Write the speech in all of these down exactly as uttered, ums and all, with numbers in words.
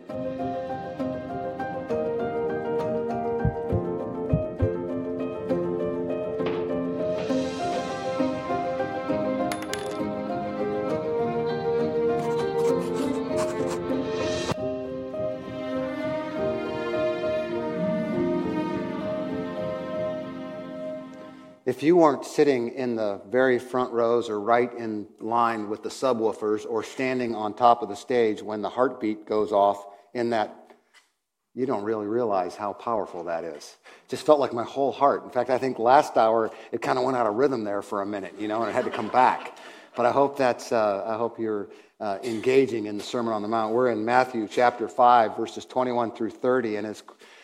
If you weren't sitting in the very front rows or right in line with the subwoofers or standing on top of the stage when the heartbeat goes off in that, you don't really realize how powerful that is. It just felt like my whole heart. In fact, I think last hour it kind of went out of rhythm there for a minute, you know, and it had to come back. But I hope that's, uh, I hope you're uh, engaging in the Sermon on the Mount. We're in Matthew chapter five, verses twenty-one through thirty, and as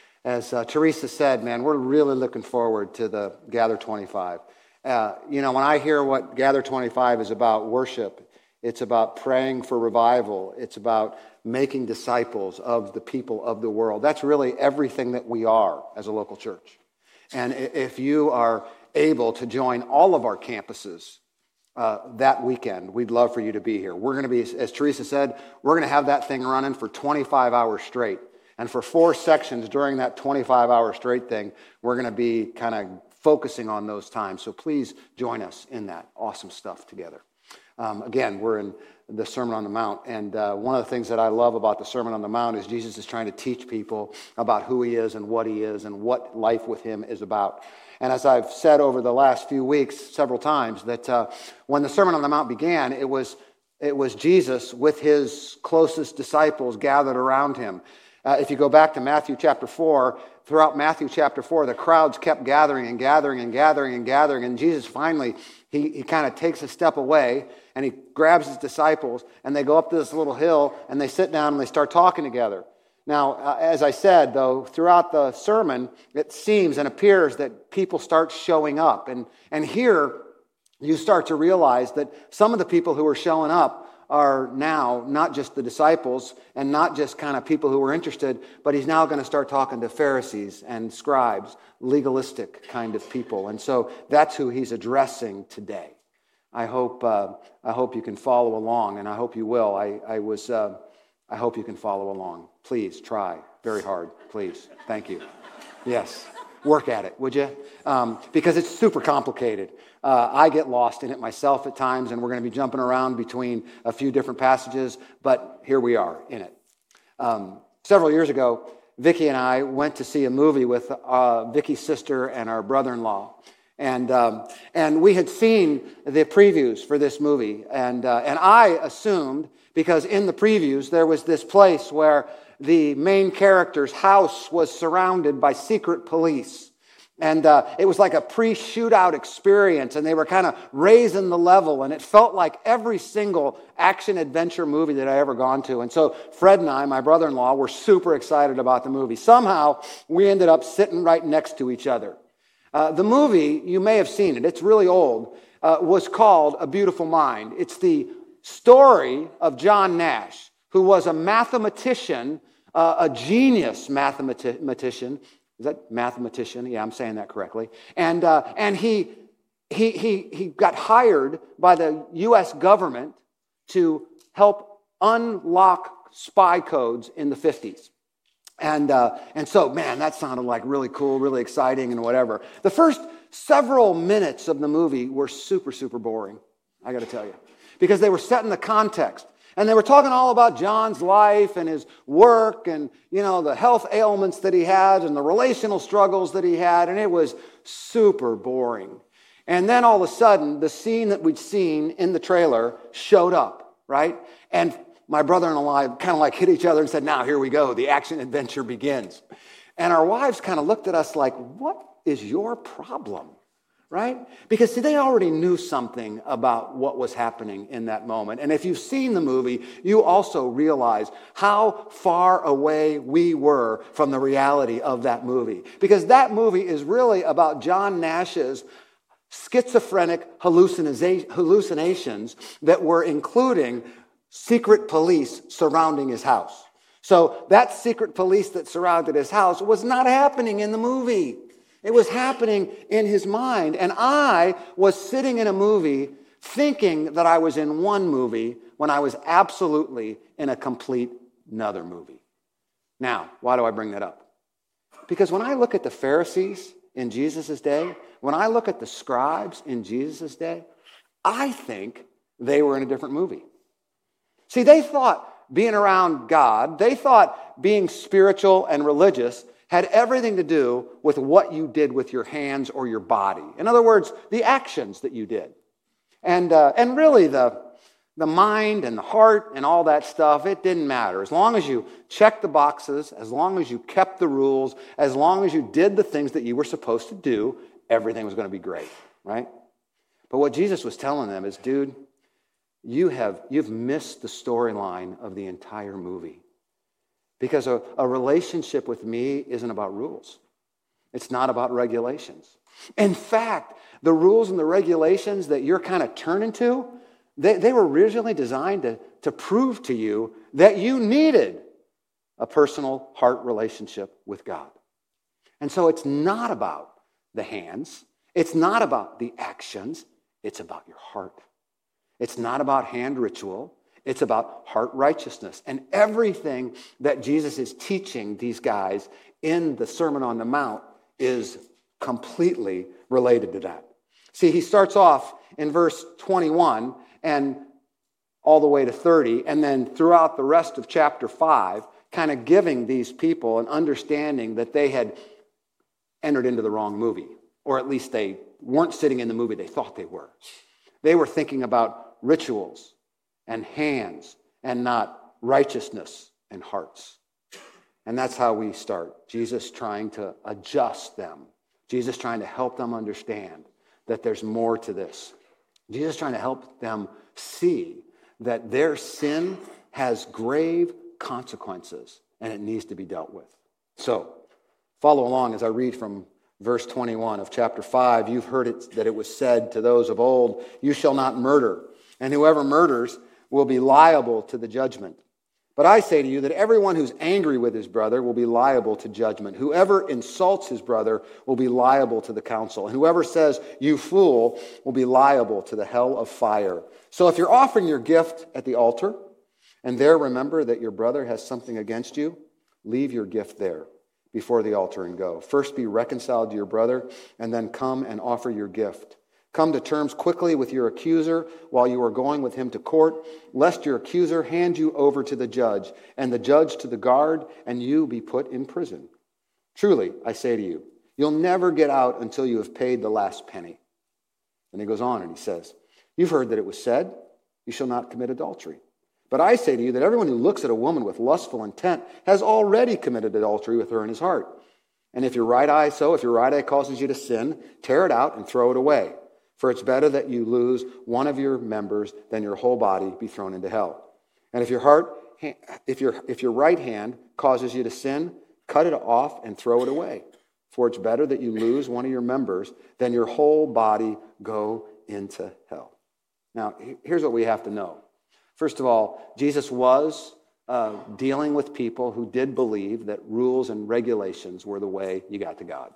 As uh, Teresa said, man, we're really looking forward to the Gather twenty-five. Uh, you know, when I hear what Gather twenty-five is about, worship, it's about praying for revival, it's about making disciples of the people of the world. That's really everything that we are as a local church. And if you are able to join all of our campuses uh, that weekend, we'd love for you to be here. We're going to be, as Teresa said, we're going to have that thing running for twenty-five hours straight. And for four sections during that twenty-five hour straight thing, we're going to be kind of focusing on those times. So please join us in that awesome stuff together. Um, again, we're in the Sermon on the Mount. And uh, one of the things that I love about the Sermon on the Mount is Jesus is trying to teach people about who he is and what he is and what life with him is about. And as I've said over the last few weeks several times, that uh, when the Sermon on the Mount began, it was, it was Jesus with his closest disciples gathered around him. Uh, if you go back to Matthew chapter four, throughout Matthew chapter four, the crowds kept gathering and gathering and gathering and gathering, and Jesus finally, he, he kind of takes a step away, and he grabs his disciples, and they go up to this little hill, and they sit down, and they start talking together. Now, uh, as I said, though, throughout the sermon, it seems and appears that people start showing up, and, and here you start to realize that some of the people who are showing up are now not just the disciples and not just kind of people who were interested, but he's now going to start talking to Pharisees and scribes, legalistic kind of people. And so that's who he's addressing today. I hope uh, I hope you can follow along, and I hope you will. I, I was uh, I hope you can follow along. Please try very hard. Please. Thank you. Yes. Work at it, would you? Um, because it's super complicated. Uh, I get lost in it myself at times, and we're going to be jumping around between a few different passages, but here we are in it. Um, several years ago, Vicki and I went to see a movie with uh, Vicki's sister and our brother-in-law, and um, and we had seen the previews for this movie, and uh, and I assumed, because in the previews there was this place where the main character's house was surrounded by secret police. And uh, it was like a pre-shootout experience, and they were kind of raising the level, and it felt like every single action-adventure movie that I ever gone to. And so Fred and I, my brother-in-law, were super excited about the movie. Somehow, we ended up sitting right next to each other. Uh, the movie, you may have seen it, it's really old, uh, was called A Beautiful Mind. It's the story of John Nash, who was a mathematician, uh, a genius mathematician. Is that mathematician? Yeah, I'm saying that correctly. And uh, and he he he he got hired by the U S government to help unlock spy codes in the fifties. And uh, and so, man, that sounded like really cool, really exciting, and whatever. The first several minutes of the movie were super, super boring, I got to tell you, because they were setting the context. And they were talking all about John's life and his work and, you know, the health ailments that he had and the relational struggles that he had. And it was super boring. And then all of a sudden, the scene that we'd seen in the trailer showed up, right? And my brother-in-law kind of like hit each other and said, now, here we go. The action adventure begins. And our wives kind of looked at us like, what is your problem? Right? Because, see, they already knew something about what was happening in that moment. And if you've seen the movie, you also realize how far away we were from the reality of that movie. Because that movie is really about John Nash's schizophrenic hallucinations that were including secret police surrounding his house. So that secret police that surrounded his house was not happening in the movie. It was happening in his mind. And I was sitting in a movie thinking that I was in one movie when I was absolutely in a complete another movie. Now, why do I bring that up? Because when I look at the Pharisees in Jesus' day, when I look at the scribes in Jesus' day, I think they were in a different movie. See, they thought being around God, they thought being spiritual and religious had everything to do with what you did with your hands or your body. In other words, the actions that you did. And uh, and really the, the mind and the heart and all that stuff, it didn't matter. As long as you checked the boxes, as long as you kept the rules, as long as you did the things that you were supposed to do, everything was going to be great, right? But what Jesus was telling them is, dude, you have, you've missed the storyline of the entire movie. Because a, a relationship with me isn't about rules. It's not about regulations. In fact, the rules and the regulations that you're kind of turning to, they, they were originally designed to, to prove to you that you needed a personal heart relationship with God. And so it's not about the hands. It's not about the actions. It's about your heart. It's not about hand ritual. It's about heart righteousness. And everything that Jesus is teaching these guys in the Sermon on the Mount is completely related to that. See, he starts off in verse twenty-one and all the way to thirty, and then throughout the rest of chapter five, kind of giving these people an understanding that they had entered into the wrong movie, or at least they weren't sitting in the movie they thought they were. They were thinking about rituals and hands and not righteousness and hearts. And that's how we start. Jesus trying to adjust them. Jesus trying to help them understand that there's more to this. Jesus trying to help them see that their sin has grave consequences and it needs to be dealt with. So, follow along as I read from verse twenty-one of chapter five. You've heard it that it was said to those of old, you shall not murder, and whoever murders will be liable to the judgment. But I say to you that everyone who's angry with his brother will be liable to judgment. Whoever insults his brother will be liable to the council. And whoever says, you fool, will be liable to the hell of fire. So if you're offering your gift at the altar, and there remember that your brother has something against you, leave your gift there before the altar and go. First be reconciled to your brother, and then come and offer your gift. Come to terms quickly with your accuser while you are going with him to court, lest your accuser hand you over to the judge, and the judge to the guard, and you be put in prison. Truly, I say to you, you'll never get out until you have paid the last penny. And he goes on and he says, you've heard that it was said, you shall not commit adultery. But I say to you that everyone who looks at a woman with lustful intent has already committed adultery with her in his heart. And if your right eye, so if your right eye causes you to sin, tear it out and throw it away. For it's better that you lose one of your members than your whole body be thrown into hell. And if your heart, if your if your right hand causes you to sin, cut it off and throw it away. For it's better that you lose one of your members than your whole body go into hell. Now, here's what we have to know. First of all, Jesus was uh, dealing with people who did believe that rules and regulations were the way you got to God.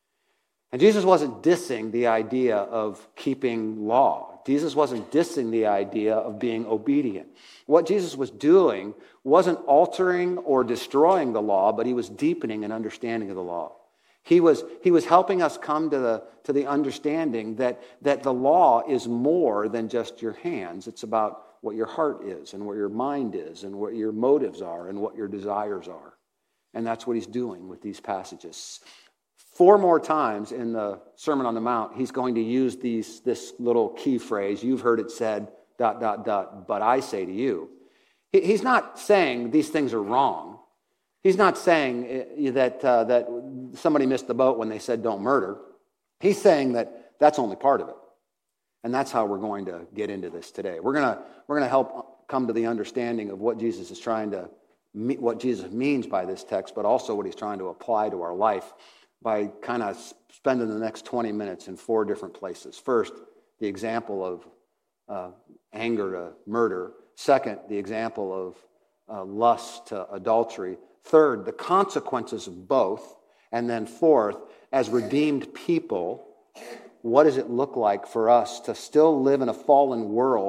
And Jesus wasn't dissing the idea of keeping law. Jesus wasn't dissing the idea of being obedient. What Jesus was doing wasn't altering or destroying the law, but he was deepening an understanding of the law. He was, he was helping us come to the, to the understanding that, that the law is more than just your hands. It's about what your heart is and what your mind is and what your motives are and what your desires are. And that's what he's doing with these passages. Four more times in the Sermon on the Mount, he's going to use these, this little key phrase, you've heard it said, dot, dot, dot, but I say to you. He, he's not saying these things are wrong. He's not saying that, uh, that somebody missed the boat when they said don't murder. He's saying that that's only part of it. And that's how we're going to get into this today. We're going to, we're going to help come to the understanding of what Jesus is trying to, what Jesus means by this text, but also what he's trying to apply to our life by kind of spending the next twenty minutes in four different places. First, the example of uh, anger to murder. Second, the example of uh, lust to adultery. Third, the consequences of both. And then fourth, as redeemed people, what does it look like for us to still live in a fallen world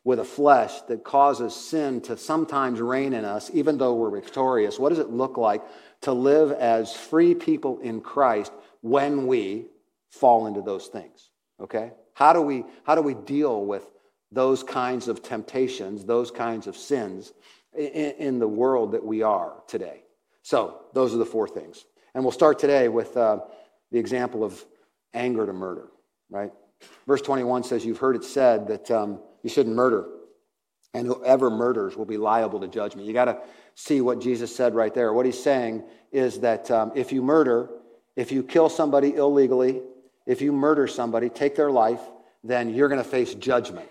with a flesh that causes sin to sometimes reign in us, even though we're victorious? What does it look like to live as free people in Christ when we fall into those things? Okay? How do we, how do we deal with those kinds of temptations, those kinds of sins in, in the world that we are today? So, those are the four things. And we'll start today with uh, the example of anger to murder, right? Verse twenty-one says, you've heard it said that um, you shouldn't murder, and whoever murders will be liable to judgment. You got to see what Jesus said right there. What he's saying is that um, if you murder, if you kill somebody illegally, if you murder somebody, take their life, then you're going to face judgment.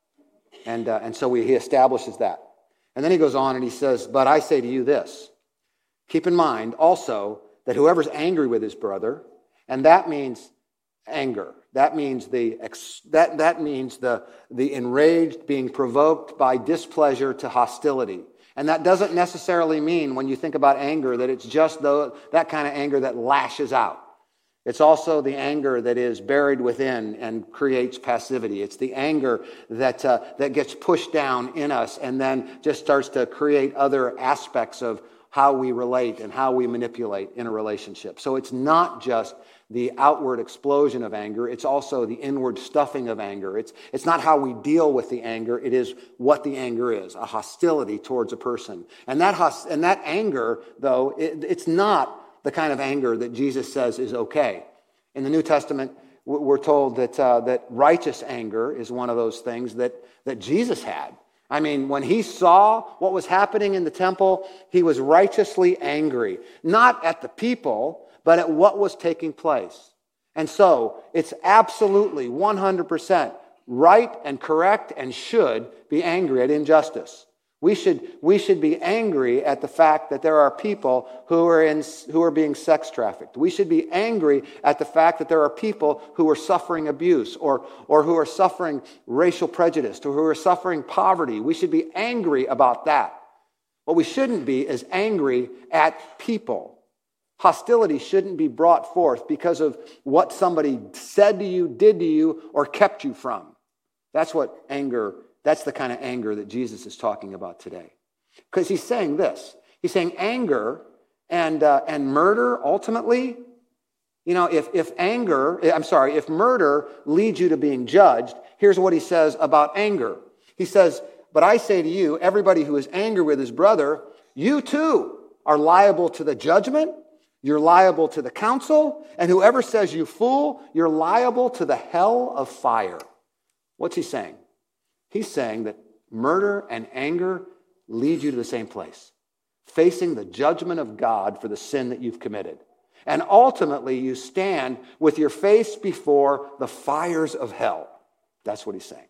And, uh, and so we, he establishes that. And then he goes on and he says, but I say to you this, keep in mind also that whoever's angry with his brother, and that means anger. That means the that that means the the enraged, being provoked by displeasure to hostility. And that doesn't necessarily mean, when you think about anger, that it's just the, that kind of anger that lashes out. It's also the anger that is buried within and creates passivity. It's the anger that uh, that gets pushed down in us and then just starts to create other aspects of how we relate and how we manipulate in a relationship. So it's not just the outward explosion of anger, it's also the inward stuffing of anger. It's, it's not how we deal with the anger, it is what the anger is, a hostility towards a person. And that, host- and that anger, though, it, it's not the kind of anger that Jesus says is okay. In the New Testament, we're told that, uh, that righteous anger is one of those things that, that Jesus had. I mean, when he saw what was happening in the temple, he was righteously angry, not at the people, but at what was taking place. And so it's absolutely one hundred percent right and correct and should be angry at injustice. We should, we should be angry at the fact that there are people who are, in, who are being sex trafficked. We should be angry at the fact that there are people who are suffering abuse or, or who are suffering racial prejudice or who are suffering poverty. We should be angry about that. What we shouldn't be is angry at people. Hostility shouldn't be brought forth because of what somebody said to you, did to you, or kept you from. That's what anger That's the kind of anger that Jesus is talking about today. Because he's saying this. He's saying anger and uh, and murder, ultimately, you know, if, if anger, I'm sorry, if murder leads you to being judged, here's what he says about anger. He says, but I say to you, everybody who is angry with his brother, you too are liable to the judgment, you're liable to the council, and whoever says you fool, you're liable to the hell of fire. What's he saying? He's saying that murder and anger lead you to the same place, facing the judgment of God for the sin that you've committed. And ultimately, you stand with your face before the fires of hell. That's what he's saying.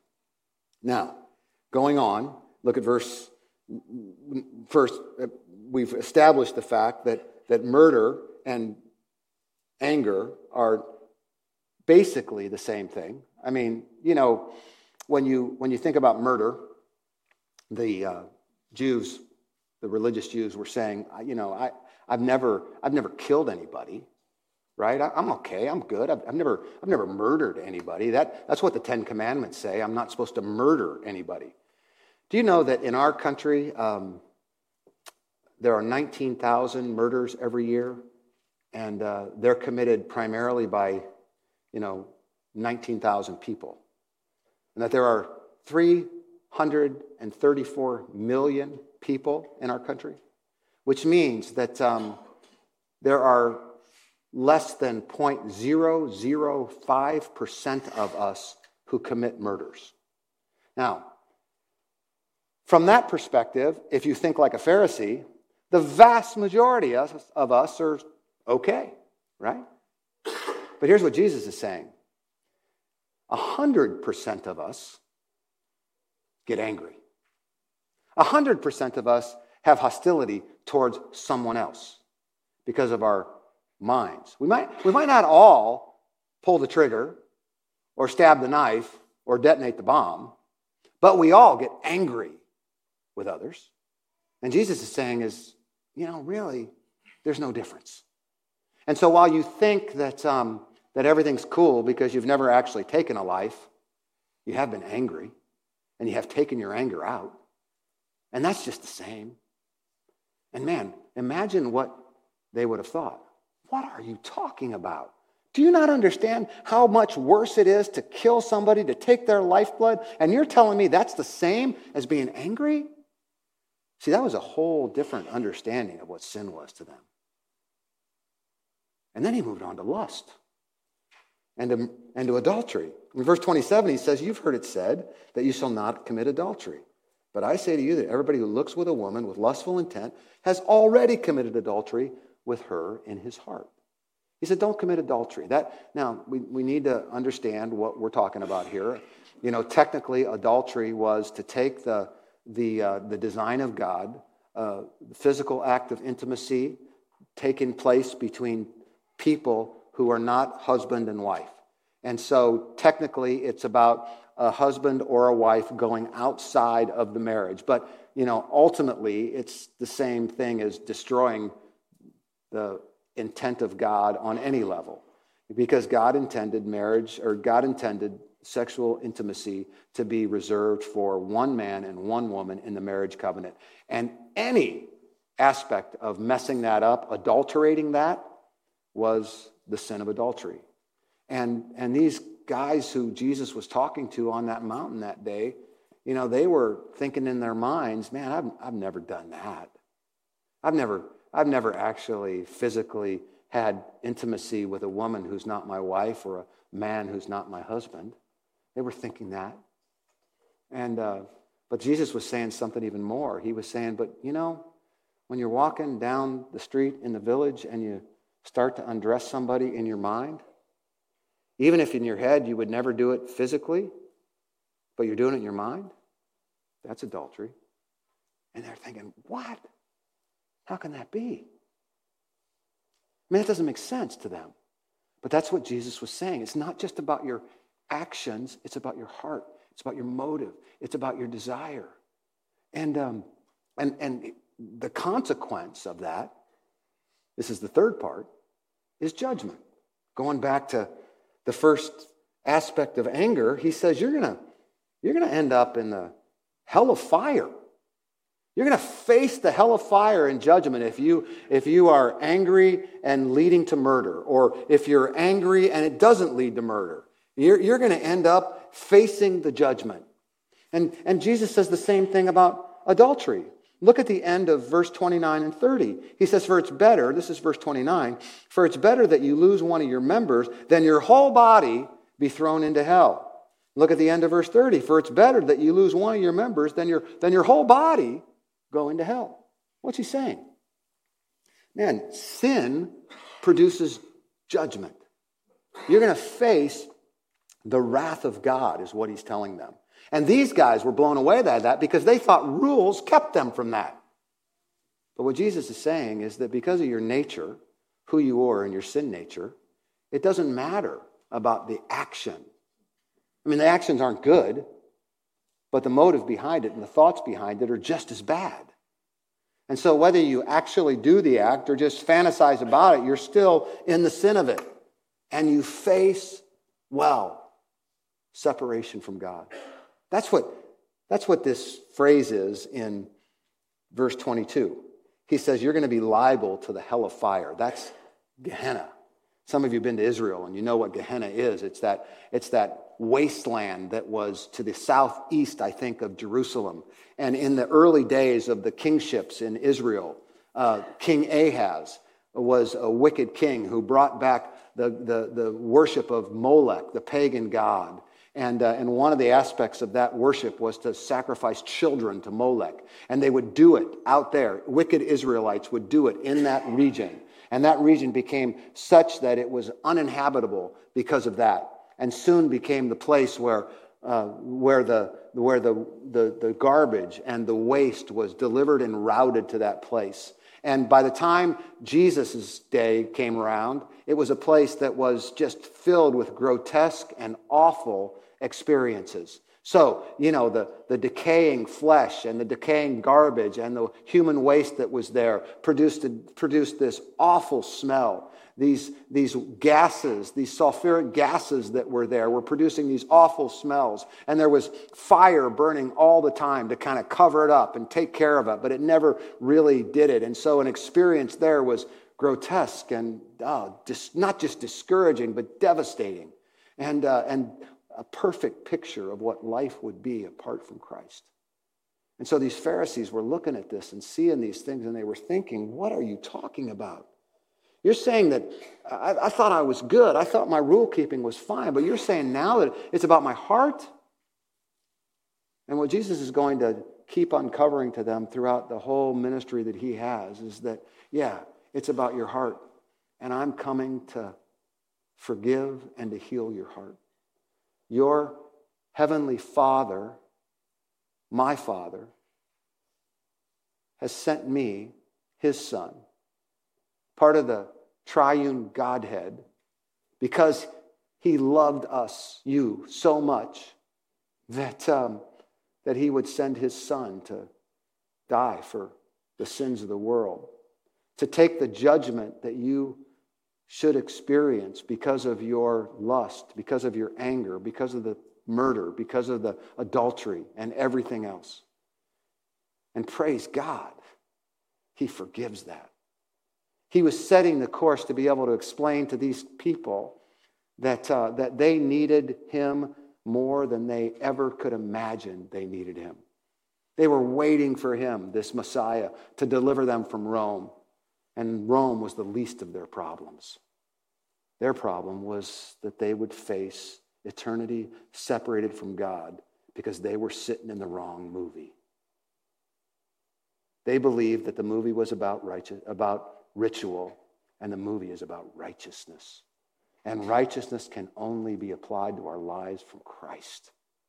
Now, going on, look at verse, first, we've established the fact that, that murder and anger are basically the same thing. I mean, you know, When you when you think about murder, the uh, Jews, the religious Jews, were saying, you know, I I've never I've never killed anybody, right? I, I'm okay, I'm good. I've, I've never I've never murdered anybody. That that's what the Ten Commandments say. I'm not supposed to murder anybody. Do you know that in our country um, there are nineteen thousand murders every year, and uh, they're committed primarily by, you know, nineteen thousand people. And that there are three hundred thirty-four million people in our country, which means that um, there are less than zero point zero zero five percent of us who commit murders. Now, from that perspective, if you think like a Pharisee, the vast majority of us, of us are okay, right? But here's what Jesus is saying. A hundred percent of us get angry. A hundred percent of us have hostility towards someone else because of our minds. We might, we might not all pull the trigger or stab the knife or detonate the bomb, but we all get angry with others. And Jesus is saying is, you know, really, there's no difference. And so while you think that um, that everything's cool because you've never actually taken a life, you have been angry. and you have taken your anger out. And that's just the same. And man, imagine what they would have thought. What are you talking about? Do you not understand how much worse it is to kill somebody, to take their lifeblood? And you're telling me that's the same as being angry? See, that was a whole different understanding of what sin was to them. And then he moved on to lust and to, and to adultery. In verse twenty-seven, he says, you've heard it said that you shall not commit adultery. But I say to you that everybody who looks with a woman with lustful intent has already committed adultery with her in his heart. He said, don't commit adultery. That now, we, we need to understand what we're talking about here. You know, technically, adultery was to take the, the, uh, the design of God, uh, the physical act of intimacy taking place between people who are not husband and wife. And so, technically, it's about a husband or a wife going outside of the marriage. But, you know, ultimately, it's the same thing as destroying the intent of God on any level, because God intended marriage, or God intended sexual intimacy to be reserved for one man and one woman in the marriage covenant. And any aspect of messing that up, adulterating that, was the sin of adultery. And, and these guys who Jesus was talking to on that mountain that day, you know, they were thinking in their minds, man, I've, I've never done that. I've never... I've never actually physically had intimacy with a woman who's not my wife or a man who's not my husband. They were thinking that. And uh, but Jesus was saying something even more. He was saying, but you know, when you're walking down the street in the village and you start to undress somebody in your mind, even if in your head you would never do it physically, but you're doing it in your mind, that's adultery. And they're thinking, what? How can that be? I mean, it doesn't make sense to them. But that's what Jesus was saying. It's not just about your actions. It's about your heart. It's about your motive. It's about your desire. And, um, and, and the consequence of that, this is the third part, is judgment. Going back to the first aspect of anger, he says you're going to you're going to end up in the hell of fire. You're going to face the hell of fire in judgment if you, if you are angry and leading to murder, or if you're angry and it doesn't lead to murder. You're, you're going to end up facing the judgment. And, and Jesus says the same thing about adultery. Look at the end of verse twenty-nine and thirty. He says, for it's better, this is verse twenty-nine, for it's better that you lose one of your members than your whole body be thrown into hell. Look at the end of verse thirty. For it's better that you lose one of your members than your, than your whole body go into hell. What's he saying? Man, sin produces judgment. You're going to face the wrath of God, is what he's telling them. And these guys were blown away by that because they thought rules kept them from that. But what Jesus is saying is that because of your nature, who you are and your sin nature, it doesn't matter about the action. I mean, the actions aren't good, but the motive behind it and the thoughts behind it are just as bad. And so whether you actually do the act or just fantasize about it, you're still in the sin of it. And you face, well, separation from God. That's what, that's what this phrase is in verse twenty-two. He says you're going to be liable to the hell of fire. That's Gehenna. Some of you have been to Israel and you know what Gehenna is. It's that, it's that wasteland that was to the southeast, I think, of Jerusalem. And in the early days of the kingships in Israel, uh, King Ahaz was a wicked king who brought back the, the, the worship of Molech, the pagan god. And, uh, and one of the aspects of that worship was to sacrifice children to Molech. And they would do it out there. Wicked Israelites would do it in that region. And that region became such that it was uninhabitable because of that. And soon became the place where, uh, where, the, where the, the, the garbage and the waste was delivered and routed to that place. And by the time Jesus' day came around, it was a place that was just filled with grotesque and awful experiences. So, you know, the, the decaying flesh and the decaying garbage and the human waste that was there produced, produced this awful smell. These, these gases, these sulfuric gases that were there were producing these awful smells. And there was fire burning all the time to kind of cover it up and take care of it, but it never really did it. And so an experience there was grotesque and oh, just, not just discouraging, but devastating. And, uh, and a perfect picture of what life would be apart from Christ. And so these Pharisees were looking at this and seeing these things, and they were thinking, what are you talking about? You're saying that I, I thought I was good. I thought my rule keeping was fine. But you're saying now that it's about my heart? And what Jesus is going to keep uncovering to them throughout the whole ministry that he has is that, yeah, it's about your heart. And I'm coming to forgive and to heal your heart. Your heavenly Father, my Father, has sent me, his Son, part of the triune Godhead, because he loved us, you, so much that, um, that he would send his Son to die for the sins of the world, to take the judgment that you should experience because of your lust, because of your anger, because of the murder, because of the adultery and everything else. And praise God, he forgives that. He was setting the course to be able to explain to these people that, uh, that they needed him more than they ever could imagine they needed him. They were waiting for him, this Messiah, to deliver them from Rome. And Rome was the least of their problems. Their problem was that they would face eternity separated from God because they were sitting in the wrong movie. They believed that the movie was about righteous, about ritual, and the movie is about righteousness. And righteousness can only be applied to our lives from Christ.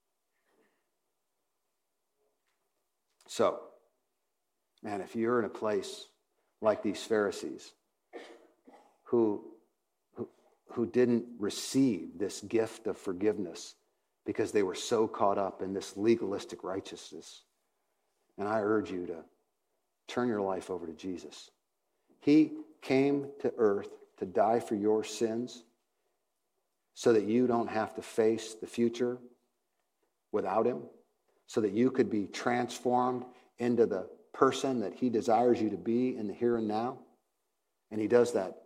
So, man, if you're in a place like these Pharisees who, who, who didn't receive this gift of forgiveness because they were so caught up in this legalistic righteousness, and I urge you to turn your life over to Jesus. He came to earth to die for your sins so that you don't have to face the future without him, so that you could be transformed into the person that he desires you to be in the here and now. And he does that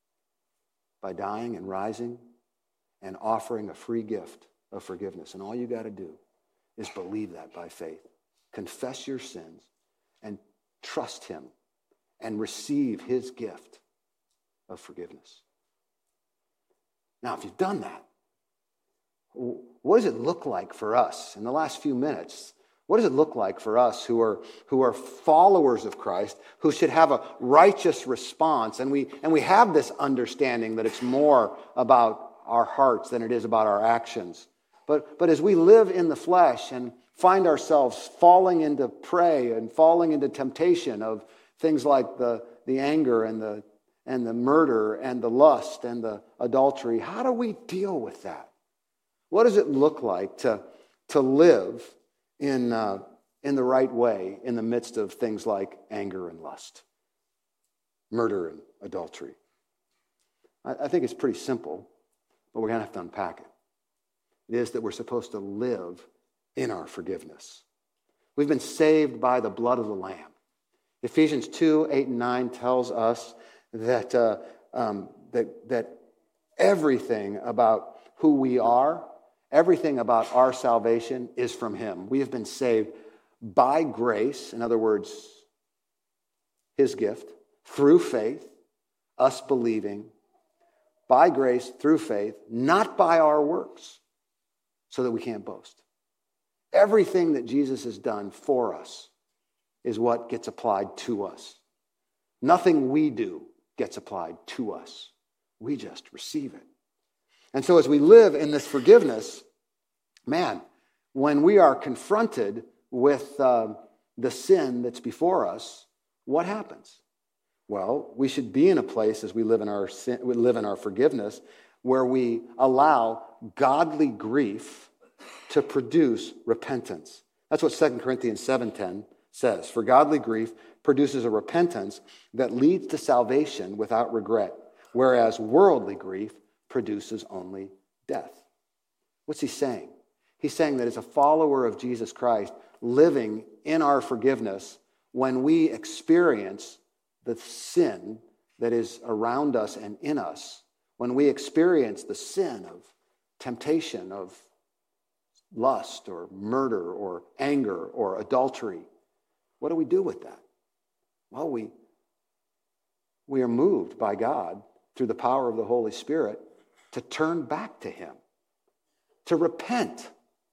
by dying and rising and offering a free gift of forgiveness. And all you got to do is believe that by faith. Confess your sins and trust him and receive his gift of forgiveness. Now, if you've done that, what does it look like for us in the last few minutes? What does it look like for us who are, who are followers of Christ, who should have a righteous response? And we, and we have this understanding that it's more about our hearts than it is about our actions. But, but as we live in the flesh and find ourselves falling into prey and falling into temptation of things like the, the anger and the, and the murder and the lust and the adultery, how do we deal with that? What does it look like to, to live in, uh, in the right way in the midst of things like anger and lust, murder and adultery? I, I think it's pretty simple, but we're going to have to unpack it. It is that we're supposed to live in our forgiveness. We've been saved by the blood of the Lamb. Ephesians two, eight, and nine tells us that, uh, um, that, that everything about who we are, everything about our salvation is from him. We have been saved by grace, in other words, his gift, through faith, us believing, by grace, through faith, not by our works, so that we can't boast. Everything that Jesus has done for us is what gets applied to us. Nothing we do gets applied to us. We just receive it. And so as we live in this forgiveness, man, when we are confronted with uh, the sin that's before us, what happens? Well, we should be in a place as we live in our sin, we live in our forgiveness, where we allow godly grief to produce repentance. That's what Second Corinthians seven ten says. For godly grief produces a repentance that leads to salvation without regret, whereas worldly grief produces only death. What's he saying? He's saying that as a follower of Jesus Christ, living in our forgiveness, when we experience the sin that is around us and in us, when we experience the sin of temptation, of lust or murder or anger or adultery, what do we do with that? Well, we, we are moved by God through the power of the Holy Spirit to turn back to him, to repent.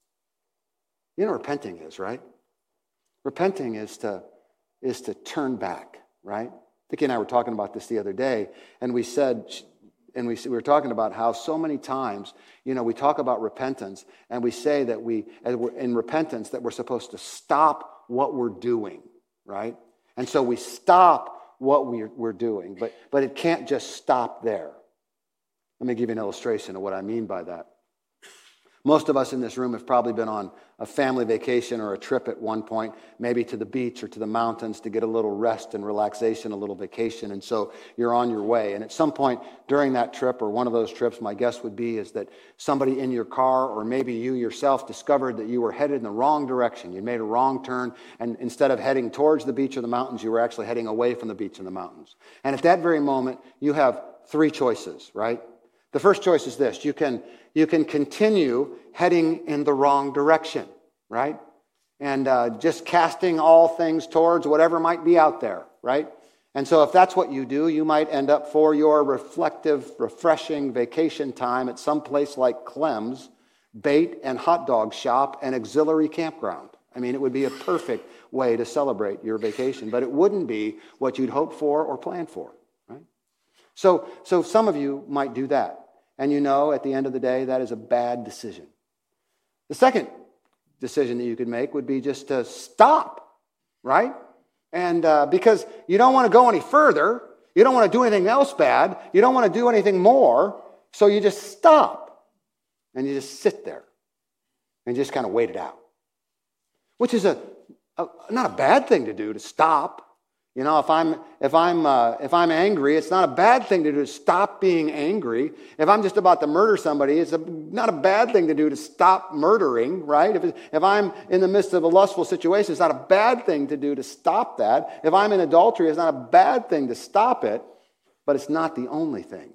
You know what repenting is, right? Repenting is to, is to turn back, right? Vicki and I were talking about this the other day, and we said, and we, we were talking about how so many times, you know, we talk about repentance, and we say that we, in repentance, that we're supposed to stop what we're doing, right? And so we stop what we're, we're doing, but, but it can't just stop there. Let me give you an illustration of what I mean by that. Most of us in this room have probably been on a family vacation or a trip at one point, maybe to the beach or to the mountains to get a little rest and relaxation, a little vacation. And so you're on your way. And at some point during that trip or one of those trips, my guess would be is that somebody in your car or maybe you yourself discovered that you were headed in the wrong direction. You made a wrong turn, and instead of heading towards the beach or the mountains, you were actually heading away from the beach and the mountains. And at that very moment, you have three choices, right? The first choice is this. You can, you can continue heading in the wrong direction, right? And uh, just casting all things towards whatever might be out there, right? And so if that's what you do, you might end up for your reflective, refreshing vacation time at some place like Clem's, bait and hot dog shop and auxiliary campground. I mean, it would be a perfect way to celebrate your vacation, but it wouldn't be what you'd hoped for or planned for, right? So, so some of you might do that. And you know, at the end of the day, that is a bad decision. The second decision that you could make would be just to stop, right? And uh, because you don't want to go any further, you don't want to do anything else bad, you don't want to do anything more, so you just stop. And you just sit there and just kind of wait it out. Which is a, a not a bad thing to do, to stop. You know, if I'm if I'm uh, if I'm angry, it's not a bad thing to do to stop being angry. If I'm just about to murder somebody, it's a, not a bad thing to do to stop murdering, right? If it, if I'm in the midst of a lustful situation, it's not a bad thing to do to stop that. If I'm in adultery, it's not a bad thing to stop it, but it's not the only thing.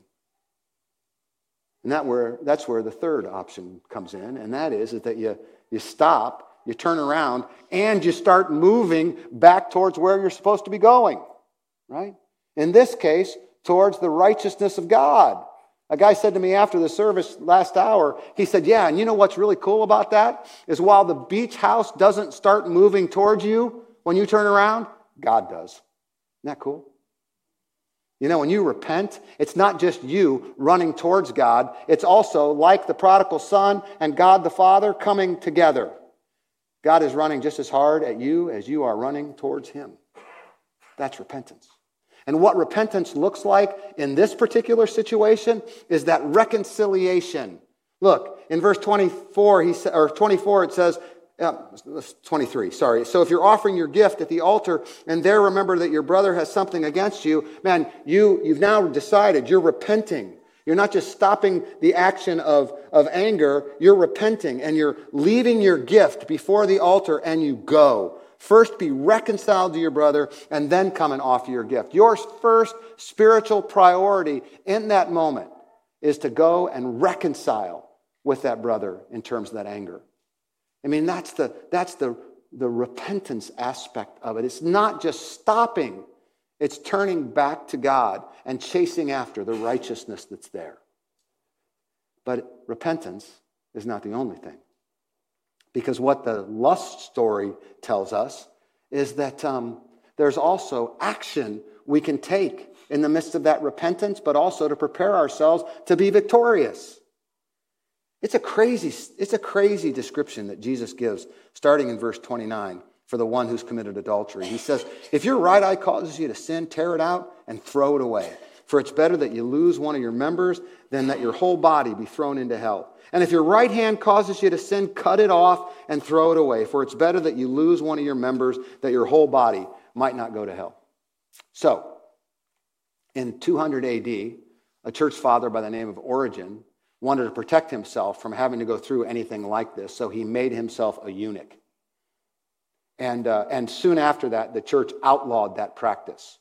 And that where that's where the third option comes in, and that is, is that you you stop. You turn around and you start moving back towards where you're supposed to be going, right? In this case, towards the righteousness of God. A guy said to me after the service last hour, he said, yeah, and you know what's really cool about that? Is while the beach house doesn't start moving towards you when you turn around, God does. Isn't that cool? You know, when you repent, it's not just you running towards God. It's also like the prodigal son and God the Father coming together. God is running just as hard at you as you are running towards him. That's repentance. And what repentance looks like in this particular situation is that reconciliation. Look, in verse twenty-four, he sa- or twenty-four, it says, uh, twenty-three, sorry. So if you're offering your gift at the altar and there remember that your brother has something against you, man, you, you've now decided you're repenting. You're not just stopping the action of, of anger, you're repenting and you're leaving your gift before the altar and you go. First be reconciled to your brother and then come and offer your gift. Your first spiritual priority in that moment is to go and reconcile with that brother in terms of that anger. I mean, that's the, that's the, the repentance aspect of it. It's not just stopping. It's turning back to God and chasing after the righteousness that's there. But repentance is not the only thing. Because what the lust story tells us is that um, there's also action we can take in the midst of that repentance, but also to prepare ourselves to be victorious. It's a crazy, it's a crazy description that Jesus gives, starting in verse twenty-nine. For the one who's committed adultery. He says, if your right eye causes you to sin, tear it out and throw it away. For it's better that you lose one of your members than that your whole body be thrown into hell. And if your right hand causes you to sin, cut it off and throw it away. For it's better that you lose one of your members, that your whole body might not go to hell. So, in two hundred A D, a church father by the name of Origen wanted to protect himself from having to go through anything like this, so he made himself a eunuch. And, uh, and soon after that, the church outlawed that practice.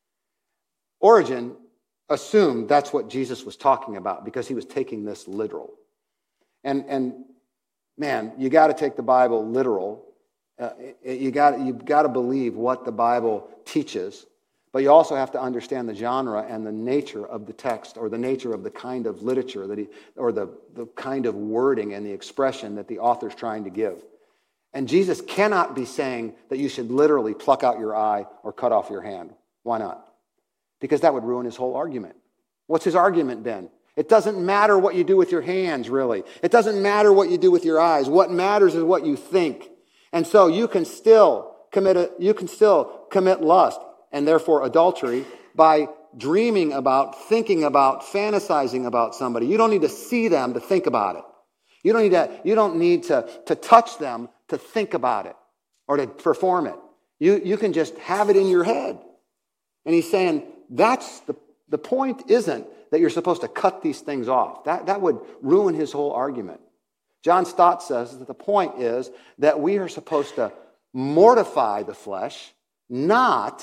Origen assumed that's what Jesus was talking about because he was taking this literal. And, and man, you got to take the Bible literal. Uh, you got you got to believe what the Bible teaches, but you also have to understand the genre and the nature of the text, or the nature of the kind of literature that he, or the, the kind of wording and the expression that the author's trying to give. And Jesus cannot be saying that you should literally pluck out your eye or cut off your hand. Why not? Because that would ruin his whole argument. What's his argument been? It doesn't matter what you do with your hands, really. It doesn't matter what you do with your eyes. What matters is what you think. And so you can still commit a, you can still commit lust, and therefore adultery, by dreaming about, thinking about, fantasizing about somebody. You don't need to see them to think about it. You don't need to, you don't need to, to touch them to think about it or to perform it. You, you can just have it in your head. And he's saying that's the, the point isn't that you're supposed to cut these things off. That, that would ruin his whole argument. John Stott says that the point is that we are supposed to mortify the flesh, not,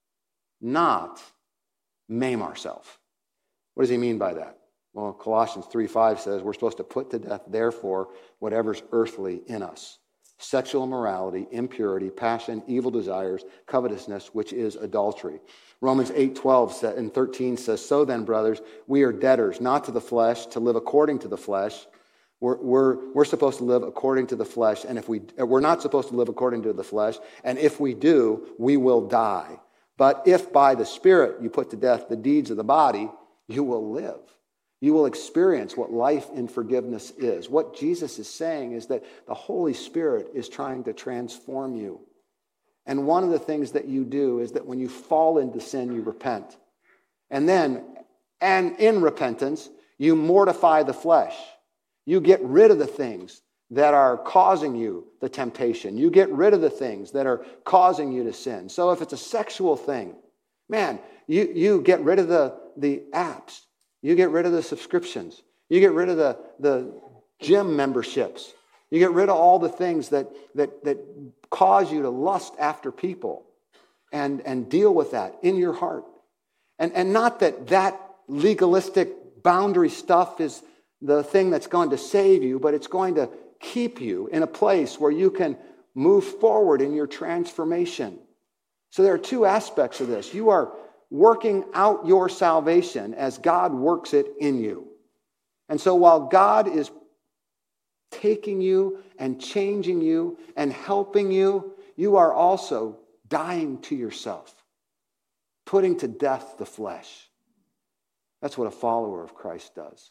not maim ourselves. What does he mean by that? Well, Colossians three five says we're supposed to put to death, therefore, whatever's earthly in us. Sexual immorality, impurity, passion, evil desires, covetousness, which is adultery. Romans eight twelve and thirteen says, so then, brothers, we are debtors, not to the flesh, to live according to the flesh. We're, we're, we're supposed to live according to the flesh, and if we, we're not supposed to live according to the flesh, and if we do, we will die. But if by the Spirit you put to death the deeds of the body, you will live. You will experience what life in forgiveness is. What Jesus is saying is that the Holy Spirit is trying to transform you. And one of the things that you do is that when you fall into sin, you repent. And then, and in repentance, you mortify the flesh. You get rid of the things that are causing you the temptation. You get rid of the things that are causing you to sin. So if it's a sexual thing, man, you, you get rid of the, the apps. You get rid of the subscriptions. You get rid of the, the gym memberships. You get rid of all the things that, that, that cause you to lust after people, and, and deal with that in your heart. And, and not that that legalistic boundary stuff is the thing that's going to save you, but it's going to keep you in a place where you can move forward in your transformation. So there are two aspects of this. You are working out your salvation as God works it in you. And so while God is taking you and changing you and helping you, you are also dying to yourself, putting to death the flesh. That's what a follower of Christ does.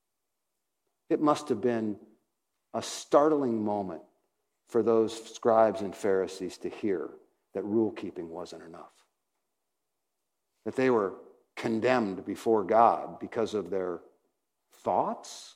It must have been a startling moment for those scribes and Pharisees to hear that rule-keeping wasn't enough. That they were condemned before God because of their thoughts.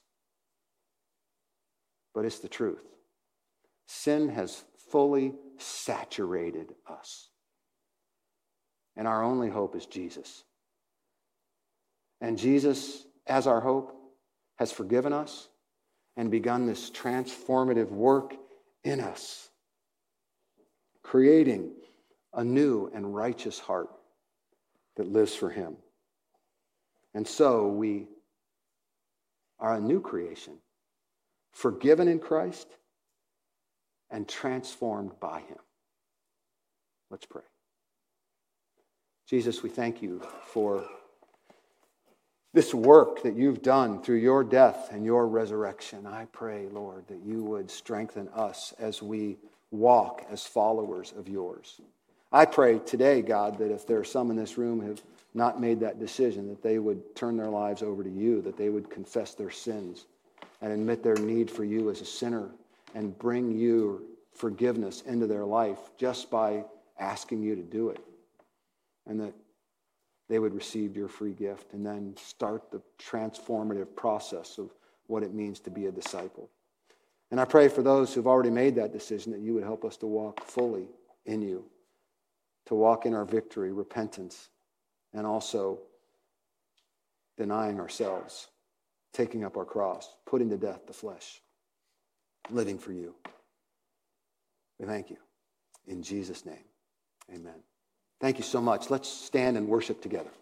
But it's the truth. Sin has fully saturated us. And our only hope is Jesus. And Jesus, as our hope, has forgiven us and begun this transformative work in us, creating a new and righteous heart that lives for him. And so we are a new creation, forgiven in Christ and transformed by him. Let's pray. Jesus, we thank you for this work that you've done through your death and your resurrection. I pray, Lord, that you would strengthen us as we walk as followers of yours. I pray today, God, that if there are some in this room who have not made that decision, that they would turn their lives over to you, that they would confess their sins and admit their need for you as a sinner and bring you forgiveness into their life just by asking you to do it. And that they would receive your free gift and then start the transformative process of what it means to be a disciple. And I pray for those who've already made that decision that you would help us to walk fully in you, to walk in our victory, repentance, and also denying ourselves, taking up our cross, putting to death the flesh, living for you. We thank you. In Jesus' name, amen. Thank you so much. Let's stand and worship together.